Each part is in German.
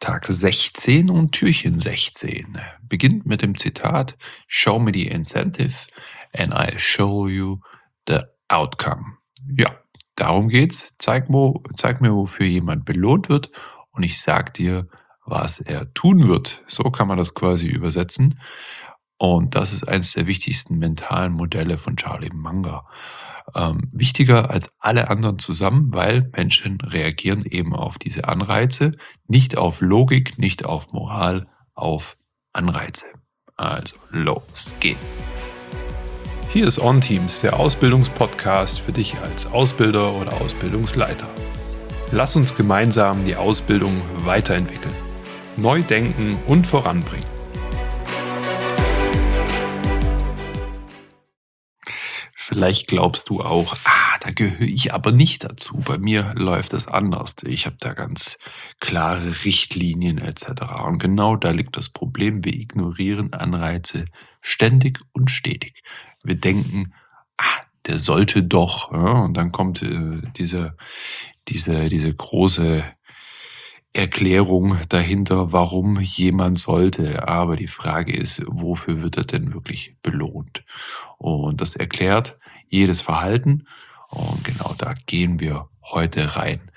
Tag 16 und Türchen 16 beginnt mit dem Zitat: „Show me the incentive and I'll show you the outcome." Ja, darum geht's. Zeig mir, wofür jemand belohnt wird, und ich sag dir, was er tun wird. So kann man das quasi übersetzen. Und das ist eines der wichtigsten mentalen Modelle von Charlie Munger. Wichtiger als alle anderen zusammen, weil Menschen reagieren eben auf diese Anreize, nicht auf Logik, nicht auf Moral, auf Anreize. Also los geht's. Hier ist OnTeams, der Ausbildungspodcast für dich als Ausbilder oder Ausbildungsleiter. Lass uns gemeinsam die Ausbildung weiterentwickeln, neu denken und voranbringen. Vielleicht glaubst du auch, da gehöre ich aber nicht dazu. Bei mir läuft es anders. Ich habe da ganz klare Richtlinien etc. Und genau da liegt das Problem. Wir ignorieren Anreize ständig und stetig. Wir denken, der sollte doch. Ja, und dann kommt diese große Erklärung dahinter, warum jemand sollte. Aber die Frage ist, wofür wird er denn wirklich belohnt? Und das erklärt jedes Verhalten. Und genau da gehen wir heute rein.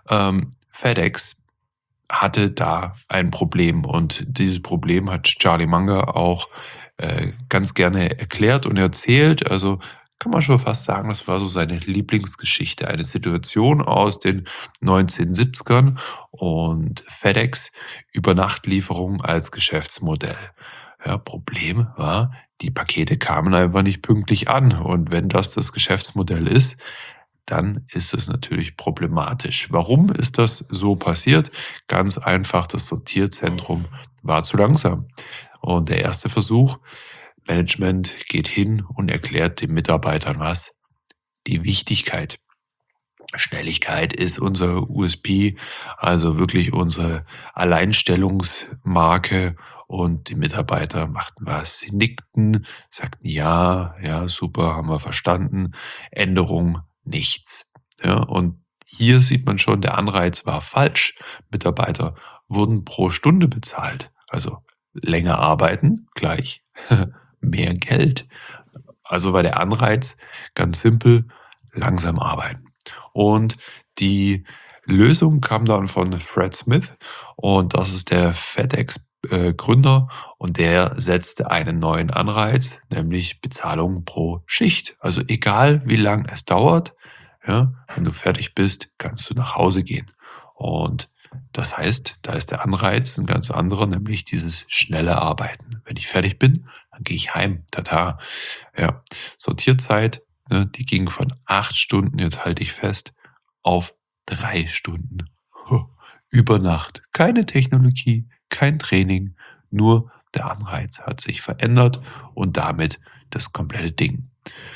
FedEx hatte da ein Problem, und dieses Problem hat Charlie Munger auch ganz gerne erklärt und erzählt. Also kann man schon fast sagen, das war so seine Lieblingsgeschichte. Eine Situation aus den 1970ern und FedEx Übernachtlieferung als Geschäftsmodell. Ja, Problem war, die Pakete kamen einfach nicht pünktlich an. Und wenn das Geschäftsmodell ist, dann ist es natürlich problematisch. Warum ist das so passiert? Ganz einfach, das Sortierzentrum war zu langsam. Und der erste Versuch, Management geht hin und erklärt den Mitarbeitern was? Die Wichtigkeit. Schnelligkeit ist unser USP, also wirklich unsere Alleinstellungsmarke. Und die Mitarbeiter machten was. Sie nickten, sagten ja, super, haben wir verstanden. Änderung, nichts. Ja, und hier sieht man schon, der Anreiz war falsch. Mitarbeiter wurden pro Stunde bezahlt. Also länger arbeiten, gleich mehr Geld. Also war der Anreiz ganz simpel: langsam arbeiten. Und die Lösung kam dann von Fred Smith, und das ist der FedEx-Gründer, und der setzte einen neuen Anreiz, nämlich Bezahlung pro Schicht. Also egal, wie lang es dauert, ja, wenn du fertig bist, kannst du nach Hause gehen. Und das heißt, da ist der Anreiz ein ganz anderer, nämlich dieses schnelle Arbeiten. Wenn ich fertig bin, dann gehe ich heim. Tata. Ja. Sortierzeit, die ging von 8 Stunden, jetzt halte ich fest, auf 3 Stunden. Über Nacht. Keine Technologie, kein Training, nur der Anreiz hat sich verändert und damit das komplette Ding.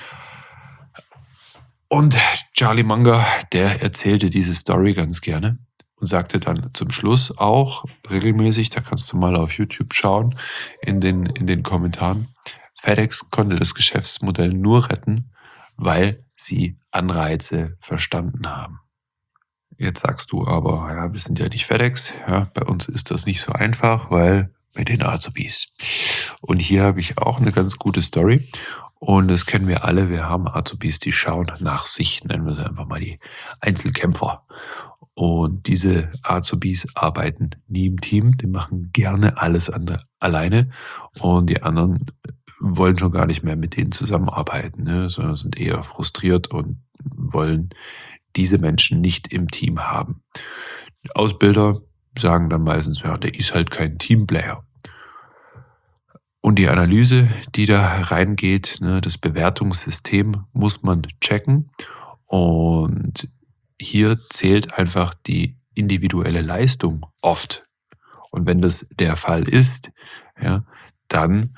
Und Charlie Munger, der erzählte diese Story ganz gerne und sagte dann zum Schluss auch regelmäßig, da kannst du mal auf YouTube schauen, in den Kommentaren: FedEx konnte das Geschäftsmodell nur retten, weil sie Anreize verstanden haben. Jetzt sagst du aber, ja, wir sind ja nicht FedEx, ja, bei uns ist das nicht so einfach, weil mit den Azubis. Und hier habe ich auch eine ganz gute Story. Und das kennen wir alle, wir haben Azubis, die schauen nach sich, nennen wir sie einfach mal die Einzelkämpfer. Und diese Azubis arbeiten nie im Team, die machen gerne alles alleine, und die anderen wollen schon gar nicht mehr mit denen zusammenarbeiten, sondern sind eher frustriert und wollen diese Menschen nicht im Team haben. Ausbilder sagen dann meistens, ja, der ist halt kein Teamplayer. Und die Analyse, die da reingeht, das Bewertungssystem muss man checken. Und hier zählt einfach die individuelle Leistung oft. Und wenn das der Fall ist, ja, dann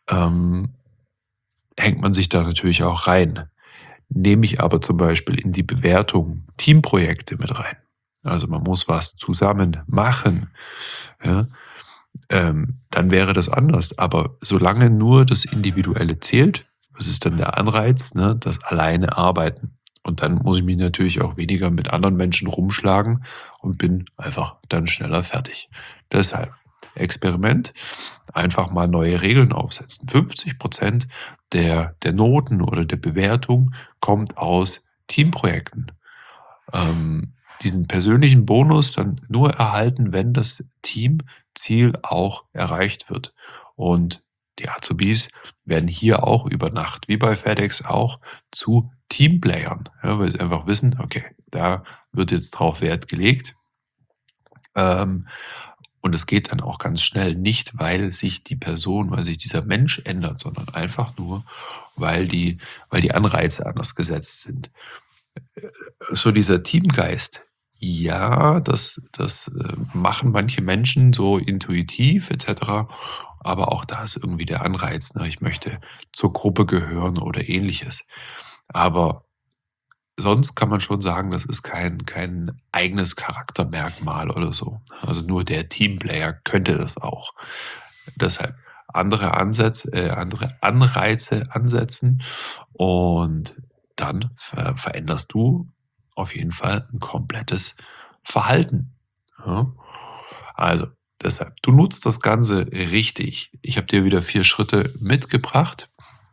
hängt man sich da natürlich auch rein. Nehme ich aber zum Beispiel in die Bewertung Teamprojekte mit rein, also man muss was zusammen machen, ja, dann wäre das anders. Aber solange nur das Individuelle zählt, was ist dann der Anreiz? Das alleine arbeiten. Und dann muss ich mich natürlich auch weniger mit anderen Menschen rumschlagen und bin einfach dann schneller fertig. Deshalb Experiment, einfach mal neue Regeln aufsetzen. 50% der Noten oder der Bewertung kommt aus Teamprojekten. Diesen persönlichen Bonus dann nur erhalten, wenn das Teamziel auch erreicht wird. Und die Azubis werden hier auch über Nacht, wie bei FedEx auch, zu Teamplayern, ja, weil sie einfach wissen, okay, da wird jetzt drauf Wert gelegt. Ähm, und es geht dann auch ganz schnell, nicht weil sich die Person, weil sich dieser Mensch ändert, sondern einfach nur, weil die Anreize anders gesetzt sind. So dieser Teamgeist, ja, das machen manche Menschen so intuitiv et cetera, aber auch da ist irgendwie der Anreiz, ne? Ich möchte zur Gruppe gehören oder Ähnliches. Aber sonst kann man schon sagen, das ist kein eigenes Charaktermerkmal oder so. Also nur der Teamplayer könnte das auch. Deshalb andere Anreize ansetzen und dann veränderst du auf jeden Fall ein komplettes Verhalten, ja? Also, deshalb, du nutzt das Ganze richtig. Ich habe dir wieder 4 Schritte mitgebracht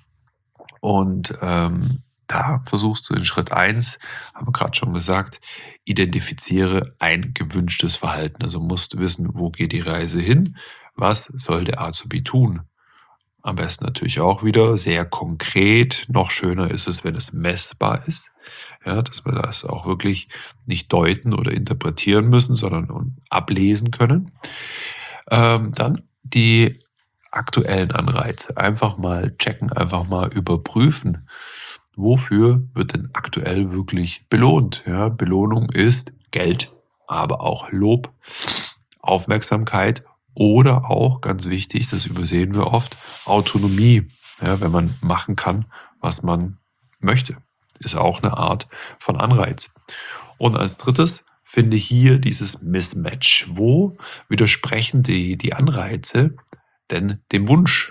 und, da versuchst du in Schritt eins, haben wir grad schon gesagt, identifiziere ein gewünschtes Verhalten. Also, musst du wissen, wo geht die Reise hin? Was soll der Azubi tun? Am besten natürlich auch wieder sehr konkret. Noch schöner ist es, wenn es messbar ist, ja, dass wir das auch wirklich nicht deuten oder interpretieren müssen, sondern ablesen können. Dann die aktuellen Anreize. Einfach mal checken, einfach mal überprüfen. Wofür wird denn aktuell wirklich belohnt? Ja, Belohnung ist Geld, aber auch Lob, Aufmerksamkeit oder auch, ganz wichtig, das übersehen wir oft, Autonomie. Ja, wenn man machen kann, was man möchte, ist auch eine Art von Anreiz. Und als drittes finde hier dieses Mismatch. Wo widersprechen die Anreize denn dem Wunsch?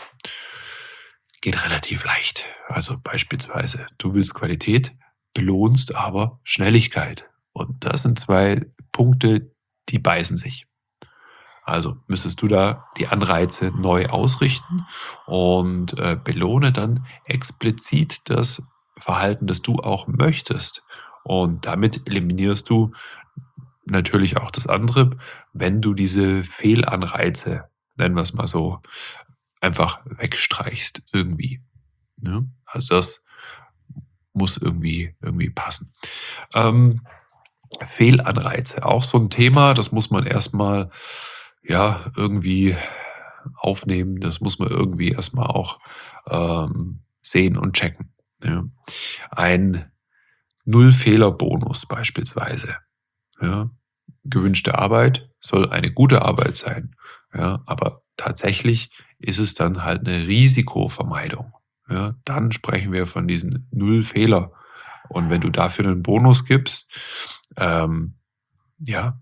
Geht relativ leicht. Also beispielsweise, du willst Qualität, belohnst aber Schnelligkeit. Und das sind 2 Punkte, die beißen sich. Also müsstest du da die Anreize neu ausrichten und, belohne dann explizit das Verhalten, das du auch möchtest. Und damit eliminierst du natürlich auch das andere, wenn du diese Fehlanreize, nennen wir es mal so, einfach wegstreichst irgendwie, ne? Also, das muss irgendwie passen. Ähm, Fehlanreize, auch so ein Thema, das muss man erst mal, ja, irgendwie aufnehmen. Das muss man irgendwie erst mal auch, sehen und checken, ja. Ein Null-Fehler-Bonus beispielsweise, ja. Gewünschte Arbeit soll eine gute Arbeit sein, ja, aber tatsächlich ist es dann halt eine Risikovermeidung, ja. Dann sprechen wir von diesen Null Fehler. Und wenn du dafür einen Bonus gibst, ähm, ja,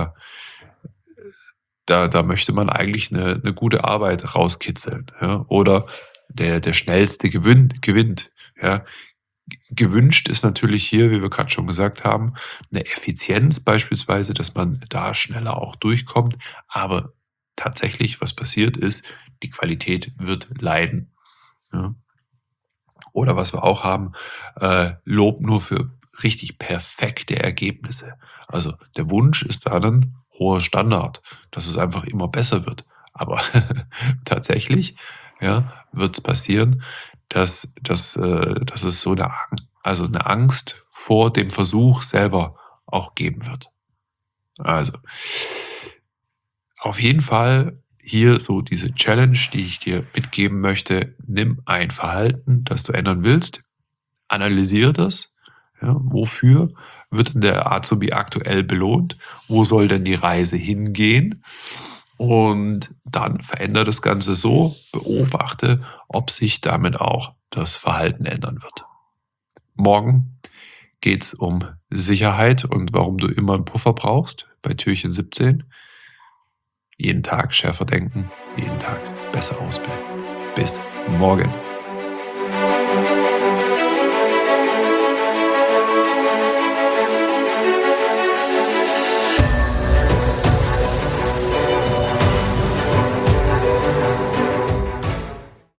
da möchte man eigentlich eine gute Arbeit rauskitzeln, ja. Oder der Schnellste gewinnt, ja. Gewünscht ist natürlich hier, wie wir gerade schon gesagt haben, eine Effizienz beispielsweise, dass man da schneller auch durchkommt. Aber tatsächlich, was passiert ist, die Qualität wird leiden, ja. Oder was wir auch haben, Lob nur für richtig perfekte Ergebnisse. Also, der Wunsch ist da 'nen hoher Standard, dass es einfach immer besser wird. Aber tatsächlich, ja, wird's passieren, dass es so eine Angst vor dem Versuch selber auch geben wird. Also, auf jeden Fall hier so diese Challenge, die ich dir mitgeben möchte: Nimm ein Verhalten, das du ändern willst, analysiere das, ja, wofür wird denn der Azubi aktuell belohnt? Wo soll denn die Reise hingehen? Und dann verändere das Ganze so, beobachte, ob sich damit auch das Verhalten ändern wird. Morgen geht es um Sicherheit und warum du immer einen Puffer brauchst bei Türchen 17. Jeden Tag schärfer denken, jeden Tag besser ausbilden. Bis morgen.